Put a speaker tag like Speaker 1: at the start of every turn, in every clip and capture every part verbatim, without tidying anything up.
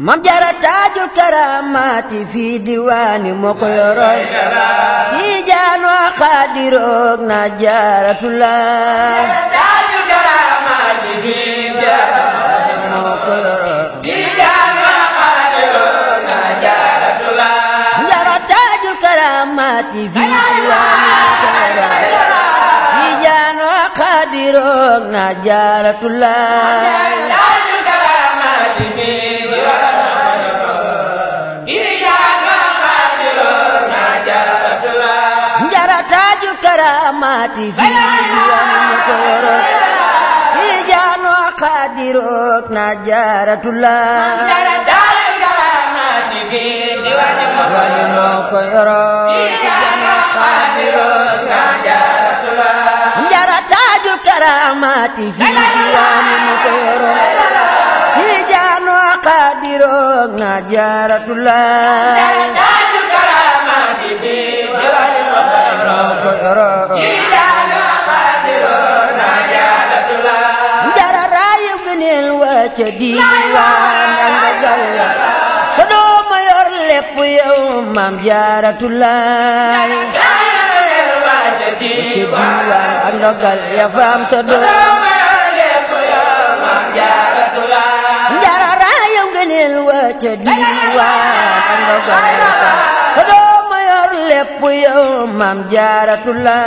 Speaker 1: Mam Jaara taajul karaamaati fii diwaani moo ko yoroy Tijaan wa Xaadiroog na Jaaratullah
Speaker 2: taajul karaamaati fii diwaani
Speaker 1: moo ko yoroy
Speaker 2: Tijaan wa Xaadiroog na Jaaratullah
Speaker 1: Jaara taajul karaamaati fii diwaani Tijaan wa Xaadiroog na Jaaratullah karaamaati fi Tijaan wa Xaadiroog na Jaaratullah
Speaker 2: karaamaati fi diwaani
Speaker 1: moo ko yoroon
Speaker 2: Tijaan wa Xaadiroog na Jaaratullah
Speaker 1: Jaara taajul karaamaati fi diwaani moo ko yoroon Tijaan wa Xaadiroog na Jaaratullah
Speaker 2: taajul karaamaati fi diwaani Tijaan wa Xaadiroog na Jaaratullah
Speaker 1: Jaara raayu gëneel wa ca diiwaan ak ndogal sa dooma yor lépp yow Maam Jaaratullah
Speaker 2: wa ca diiwaan
Speaker 1: ak ndogal ya faam sa dooma
Speaker 2: yor lépp yow Maam Jaaratullah
Speaker 1: Jaara raayu gëneel wa ca diiwaan ak ndogal ya faam sa dooma yor lépp yow Maam Jaaratullah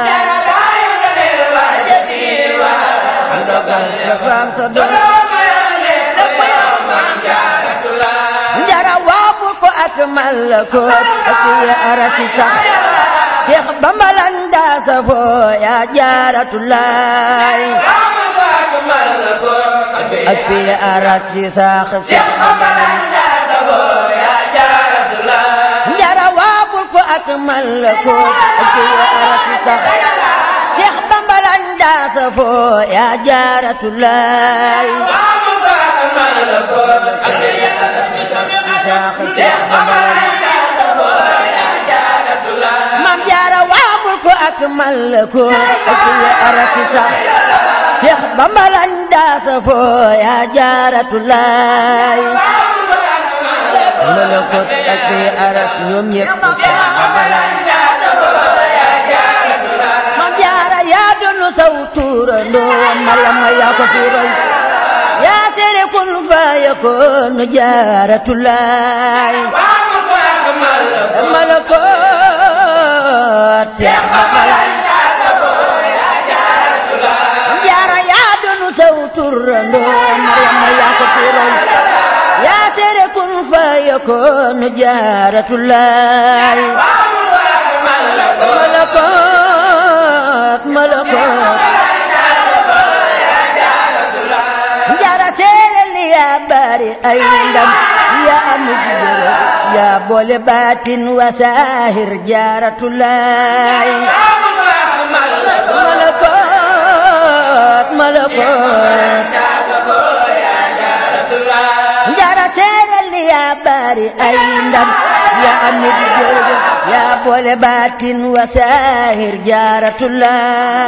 Speaker 1: Jaara waabu ko ak malakoot ak ya arasi sax Seex Bamba lan daa safoo ya Jaaratullah ak ya arasi sax Seex Bamba lan daa safoo ya Jaaratullah Jaara waabu ko ak malakoot ak ya arasi sax Seex Bamba lan daa safoo ya Jaaratullah Maam Jaara waamul ko ak malakoot ak ya arasi sax Seex Bamba lan daa safoo ya Jaaratullah malakoot ak ya aras ñoom ñépp Seex Bamba lan daa safoo ya Jaaratullah Maam Jaara yaa doonu saw turandoo Maryama yaa ko fi roy yaa seede kun fa yakoon Jaaratullah malakoot Seex Bamba lan daa safoo ya Jaaratullah Jaara yaa doonu saw turandoo Maryama yaa ko fi roy yaa seede kun fa yakoon Jaaratullah malakoot malakoot Jaara seede li yaa bari ay ndam yaa am jigéen yaa boole baatin wa saahir Jaaratullah malakoot malakoot Jaara seede li yaa bari ay ndam yaa am jigéen yaa boole baatin wa saahir Jaaratullah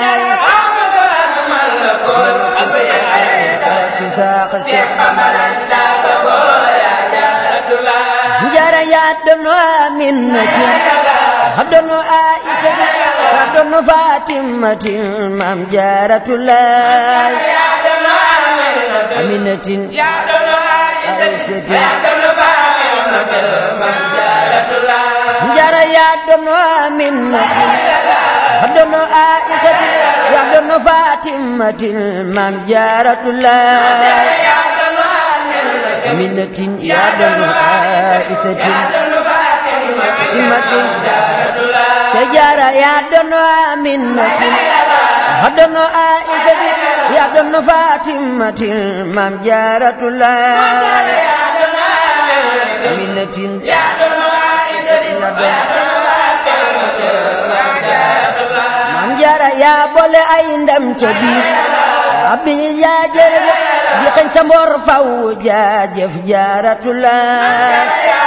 Speaker 1: Jaara yaa doonu Aminata yaa doonu Aïsa yaa doonu Fatimata Maam Jaaratullah Aminata yaa doonu Aïsa yaa doonu Fatimata Maam Jaaratullah Jaara yaa doonu Aminata yaa doonu Aïsa yaa doonu Fatimata Maam Jaaratullah Aminatin yaa doonu Aïsa Fatimata sa Jaara yaa doonu Aminatin yaa doonu Aïsa yaa doonu Fatimata Maam Jaaratullah Aminatin yaa doonu Aïsa Maam Jaara yaa boole ay ndam ca biir abin yaa jërëjëf di xañ sa mbor faw jaajëf Jaaratullah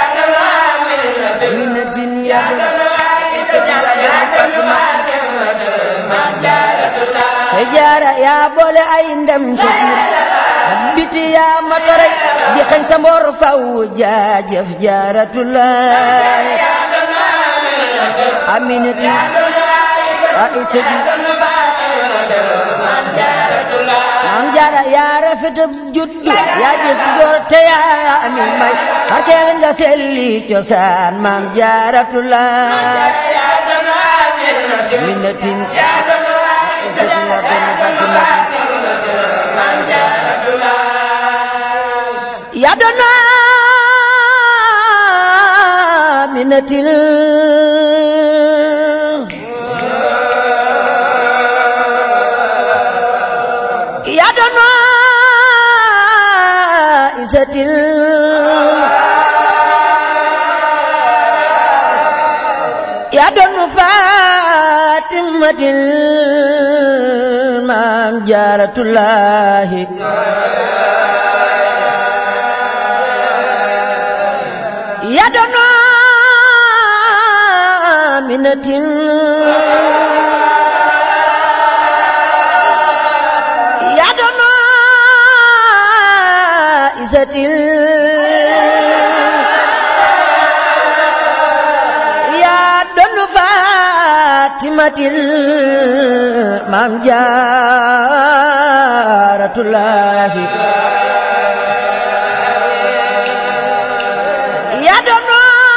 Speaker 1: Aminatin yaa doonu Aïsa Jaara yaa boole ay ndam ca biir biti yaa ma toray di xañ sa mbor faw jaajëf jaaratulaay aminati aisati maam jaara yaa rafetab juddu yaa gis góor te yaa ami may barkeel nga selli cosaan maam jaaratulaay minatin yaa doona minatil yaa doona isatil yaa doona Faatimatil maam Jaaratulaahi yaa doona minatin yaa doona isatil yaa doona Faatimatil maam Jaaratulaahi yaa doona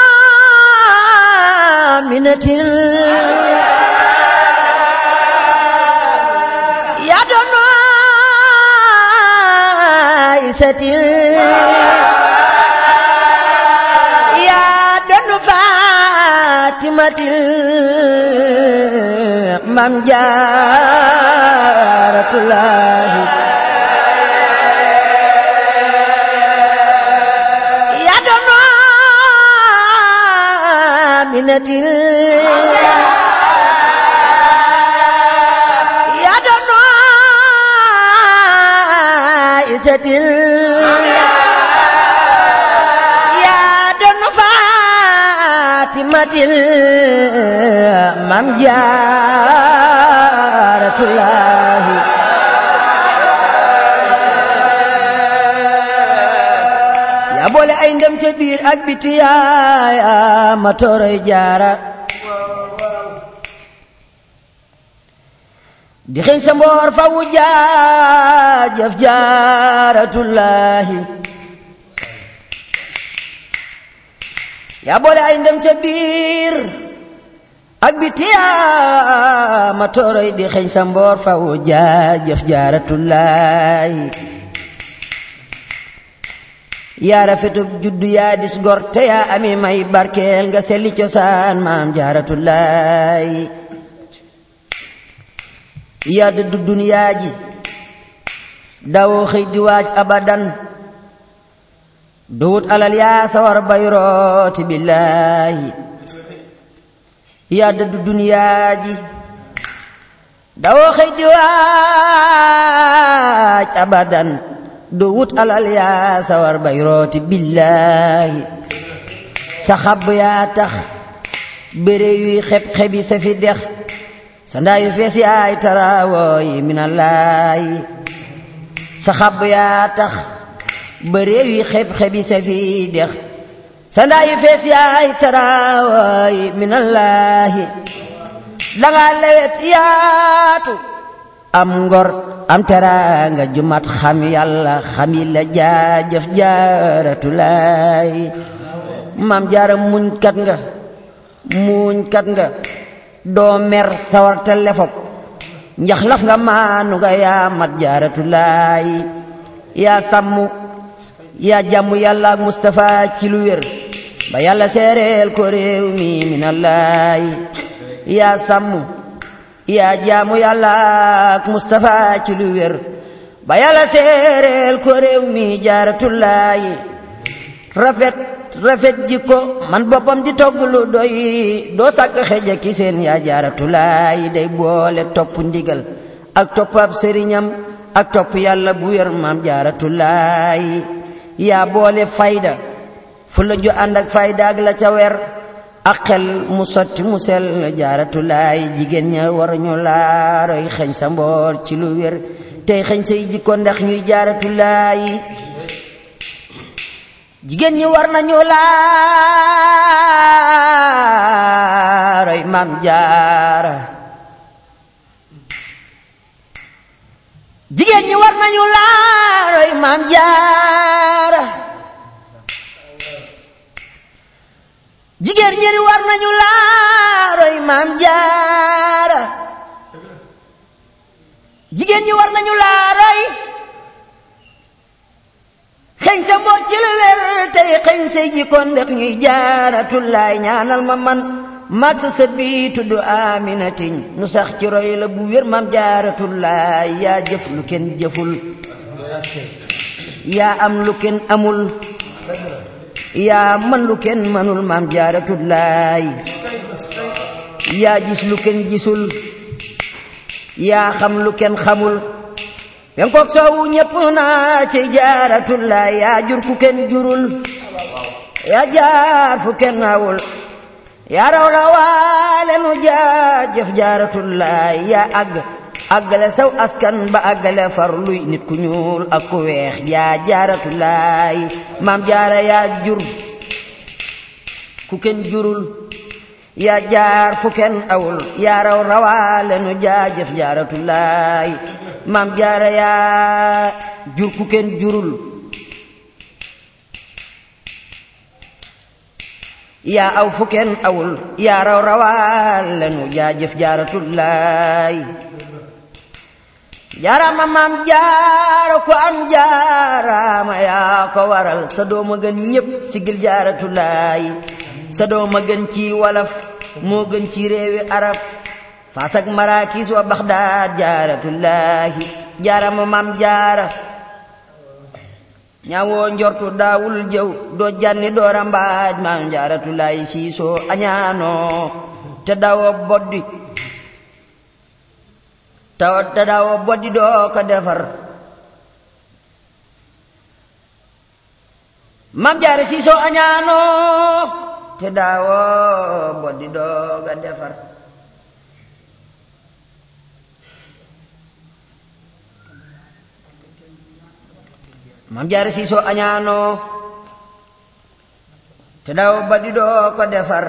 Speaker 1: minatil yaa doona isatil yaa doona Faatimatil maam Jaaratulaahi yaa doona minatil yaa doona isatil yaa doona Faatimatil maam Jaaratulaahi yaa boole ay ndem ca biir ak biti yaaya ma toroy jaara di xëñ sa mboor fawu jaajëf Jaaratulaahi yaa boole ay ndem ca biir ak biti yaa ma toroy di xëñ sa mboor fawu jaajëf Jaaratulaahi yaa rafetub juddu yaa dis gor te yaa ami may barkeel nga selli cosaan maam Jaaratulaahi yaa dëddu duniyaa ji dawoo xëy di waaj abadan duwut alal yaa sawar bay rooti billaahi yaa dëddu duniyaa ji dawoo xëy di waaj abadan du wut alal yaa sawar bay rooti billaahi sa xab yaa tax béré yuy xeb xebi sa fi dex sa ndaa yu fees yaay tarawooyi minallaahi sa xab yaa tax béré yuy xeb xebi sa fi dex sa ndaa yu fees yaay tarawooyi minallaahi danga lewet yaatu am ngor am teraanga jumat xam yàlla xam yi la jaajëf Jaaratulaahi maam Jaara muñ kat nga muñ kat nga doo mer sawarte lefok njaxlaf nga maanu nga yaa mat Jaaratulaahi yaa sàmm yaa jàmm yàlla ak Mustafa ci lu wér ba yàlla seereel ko réew mi minallaahi yaa sàmm yaa jaamu yàlla ak Mustafa ci lu wér ba yàlla seereel ko réew mi Jaaratulaahi rafet rafet jikko man boppam di togg lu doy doo sàkk xeja ki seen yaa Jaaratulaahi day boole topp ndigal ak topp ab sëriñam ak topp yàlla bu wér maam Jaaratulaahi yaa boole fayda fu la ju ànd ak fayda ak la ca wer ak xel mu sotti mu sell Jaaratulaahi jigéen ña war ñu laaroy xeñ sa mboor ci lu wér tey xeñ say jikko ndax ñuy Jaaratulaahi jigéen ñi war nañu laaroy Maam Jaara jigéen ñi war nañu laaroy Maam Jaara jigéen ñi war nañu laaroy Maam Jaara jigéen ñi war nañu laaroy xeñ sa mboot ci lu wér tey xeñ say jikkoon ndax ñuy Jaaratullaay ñaanal ma man mag sa sët bi tudd Aminatin nu sax ci roy la bu wér Maam Jaaratullaay yaa jëf lu kenn jëful yaa am lu kenn amul yaa man lu kenn manul Maam Jaaratullaay yaa gis lu kenn gisul yaa xam lu kenn xamul penkook soowu ñépp naa ci Jaaratullaay yaa jur ku kenn jurul yaa jaar fu kenn awul yaa raw la waale nu jaajëf Jaaratullaay yaa àgg àggale saw askan ba àggale far luy nit ku ñuul ak ku weex yaa Jaaratullaay Maam Jaara yaa jur ku kenn jurul yaa jaar fu kenn awul yaa raw rawaale nu jaajëf Jaaratullaay Maam Jaara yaa jur ku kenn jurul yaa aw fu kenn awul yaa raw rawaale nu jaajëf Jaaratullaay jaaraama Maam Jaara ko am jaaraama yaa ko waral sa dooma gën ñépp sigil Jaaratullaay sa dooma gën ci wolof moo gën ci réewi arab Faas ak Maraakiis wa Baxdaad Jaaratullaahi jaarama Maam Jaara ñaawoo njortu daawul jëw doo janni doo rambaaj Maam Jaaratullaahi siisoo añaanoo te daawoo boddi te daawoo boddi doo ko defar Maam Jaara siisoo añaanoo te daawoo boddi doo ko defar Maam Jaara siisoo añaanoo te daawoo boddi doo ko defar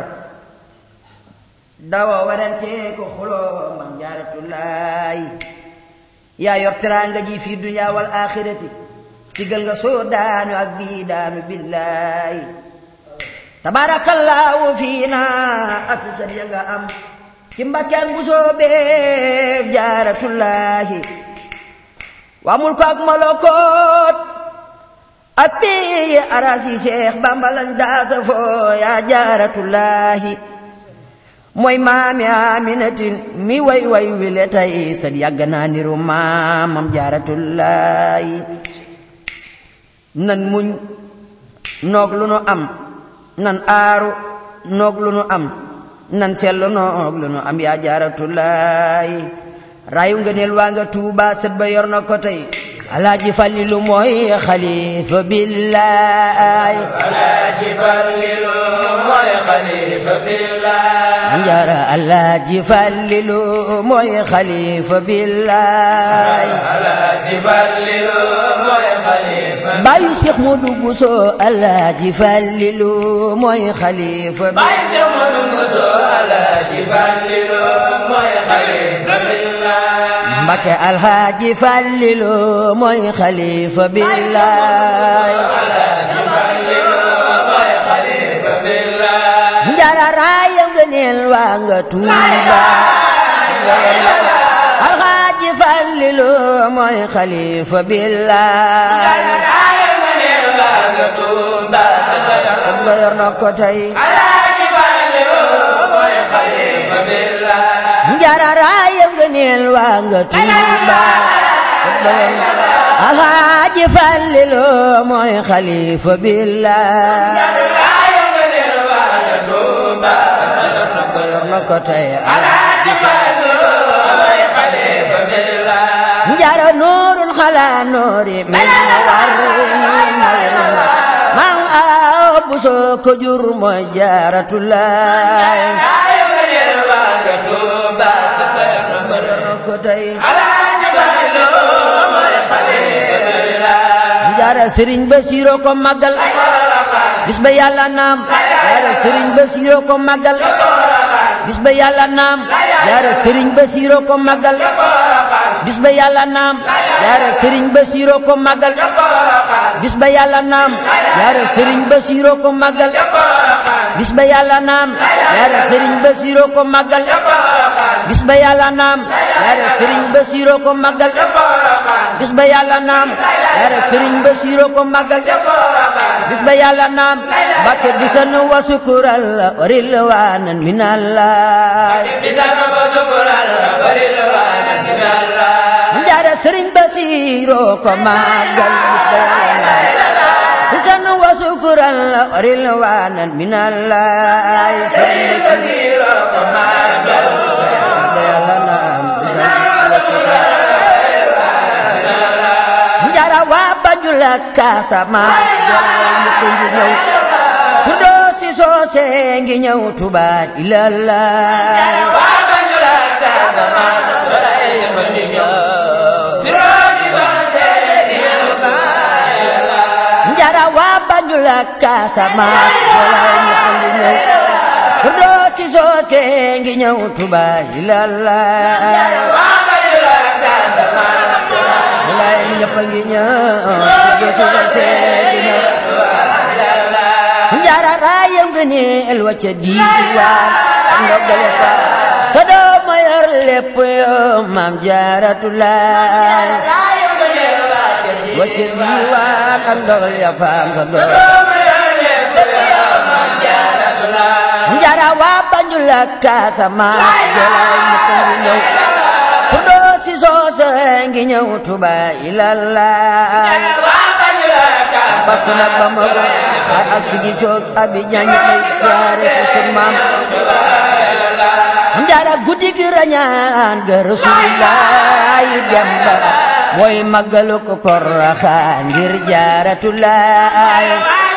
Speaker 1: daawoo warante ko xuloo Maam Jaaratullaay yaa yor teraanga ji fi dunya wal aaxirati sigal nga soo daanu ak bii daanu billaay tabaarakallaahu fiina ak sa ya nga am ci Mbàkke ak Mbusoo beek Jaaratullaahi waa mulk ak malakoot ak bii arasi Seex Bamba lañ daasa foo yaa Jaaratullaahi mooy maami Aminatin mi way way wile tay sa yàgg naa niru maamam Jaaratullaahi nan muñ noog lu nu am nan aaru noog lu nu am nan sellu noog lu nu am yaa Jaaratullaahi rayu ngëneel waa nga Tuuba sët ba yor na ko tey Alaaji Fallilu mooy xalifa billaay
Speaker 2: Alaaji Fallilu mooy xalifa billaay
Speaker 1: Njara Alaaji Fallilu mooy xalifa billaay
Speaker 2: Alaaji Fallilu mooy xalifa
Speaker 1: Bayu Seex Moodu Buso Alaaji Fallilu mooy xalifa
Speaker 2: Bayu Seex Moodu Buso Alaaji Fallilu mooy xalifa billaay
Speaker 1: Mbakke Alaaji Fallilu mooy xalifa billaay
Speaker 2: Alaaji Fallilu mooy xalifa billaay
Speaker 1: Njara raayam ngëneel waa nga Tuuba Alaaji Fallilu mooy xalifa billaay
Speaker 2: raayam ngëneel waa nga Tuuba
Speaker 1: ba yor na ko tey
Speaker 2: Alaaji Fallilu mooy xalifa billaay
Speaker 1: Njara raayam ngëneel waa nga Tuuba Alaaji Fallilu mooy xalifa billaay
Speaker 2: raayam ngëneel waa nga Tuuba
Speaker 1: ba yor na ko tey
Speaker 2: Alaaji Fallilu mooy xalifa billaay
Speaker 1: Njara nuurul xalaa nuuri min war man aw Buso ko jur mooy Jaaratullaay
Speaker 2: raayam ngëneel waa nga Tuuba
Speaker 1: ba yor na ko tey
Speaker 2: Alaaji Fallilu mooy xalifa billaay
Speaker 1: Njara Sëriñ Basiru ko magal bis ba yàlla naam jaara sëriñ Basiiro ko màggal bis ba yàlla naam jaara sëriñ Basiiro ko màggal bis ba yàlla naam jaara sëriñ Basiiro ko màggal bis ba yàlla naam jaara sëriñ Basiiro ko màggal bis ba yàlla naam jaara sëriñ Basiiro ko màggal bis ba yàlla naam jaara sëriñ Basiiro ko màggal bis ba yàlla naam jaara sëriñ Basiiro ko màggal bis ba yàlla naam Mbàkke bisan wa sukural wa rilwanan minallah bisan wa sukural wa rilwanan minallah jaara sëriñ Basiiro ko màggal bisan wa sukural wa rilwanan minallah sëriñ Basiiro ko màggal jaara waa Banjul ak Casamance ñu ko ngi ñëw ku doo si soose ngi ñëw Tuubaa ilallah waa Banjul ak Casamance ñu ko ngi ñëw ku doo si soose ngi ñëw Tuubaa ilallah jaara waa Banjul ak Casamance ñu ko ngi ñëw ku doo si soose ngi ñëw Tuubaa ilallah lay ñëpp ngi ñëw jaara raayam nga ne el wacca diiwaan ndogale fa sa doom ma yor lépp yoo maam Jaaratulaay wacca diiwaan ak ndogal ya faam sa doom ma yor lépp yoo maam Jaaratulaay jaara waa Banjul ak Casamance jolaay ñëpp ngi ñëw ku doo si soose ngi ñëw Tuubaa ilallah bakku nag ba ma go ak sigi coog Abidjan ñi ay siyaare su sun maam jaara guddi gi rañaan ga Rasulullah yi dem ba mooy màggalu ko Poroxaan ngir Jaaratulaay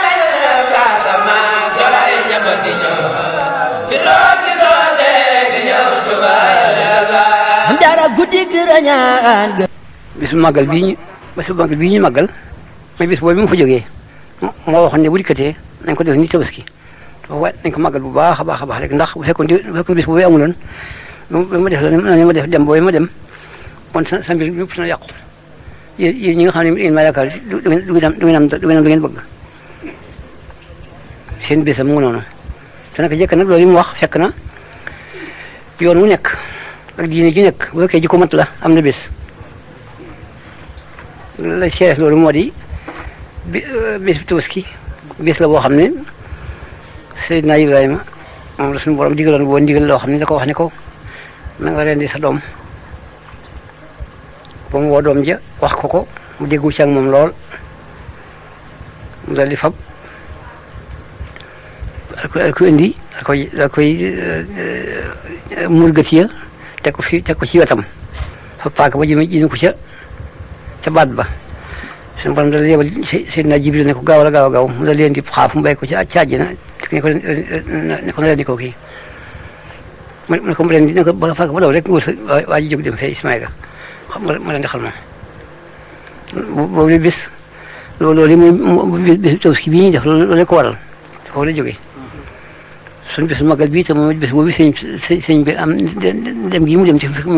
Speaker 1: jaara guddi gi rañaan ga
Speaker 3: bisu màggal bii ñu bisu màggal bii ñu màggal mooy bis boobu bi mu fa jógee moo waxoon ne bu dikkatee nañ ko def ni Tabaski waaye nañ ko màggal bu baax a baax a baax rek ndax bu fekkoon bu fekkoon bis boobu amuloon ba ma def la ma def dem boobu ma dem kon sa sa mbir yëpp na yàqu yéen yéen ñi nga xam ne yéen maa yaakaar du ngeen du ngeen am du ngeen am du ngeen am du ngeen bëgg seen bésam mu ngi noonu te nag jëkk nag loolu yi mu wax fekk na yoon wu nekk ak diine ji nekk bu fekkee ji ko mat la am na bés la seeres loolu moo di bi bés Tabaski bés la boo xam ne Seydina Ibrahima moom la suñu borom digaloon boo ndigal loo xam ne da ko wax ne ko na nga rendi sa doom ba mu woo doom ja wax ko ko mu déggu ci ak moom lool mu dal di fab ak ko indi da koy da koy murgat ya teg ko fi teg ko ci wetam fa paaka ba jëme jëme ko ca ca baat ba suñu borom dal yebal Seydina Jibril ne ko gaaw la gaaw a gaaw mu dal leen di xaaf mu bay ko ci àjjana ne ko ne ko na leen di ko kii ne ko mu leen di ne ko ba paaka ba daw rek wër waa ji jóg dem fee Ismaïla xam nga ma leen di xal moom boobu bis loolu loolu muy bis Tabaski bii ñuy def loolu loolu ko waral foofu la jógee suñu bis magal bii te moom bis boobu sëñ sëñ bi am dem gi mu dem ci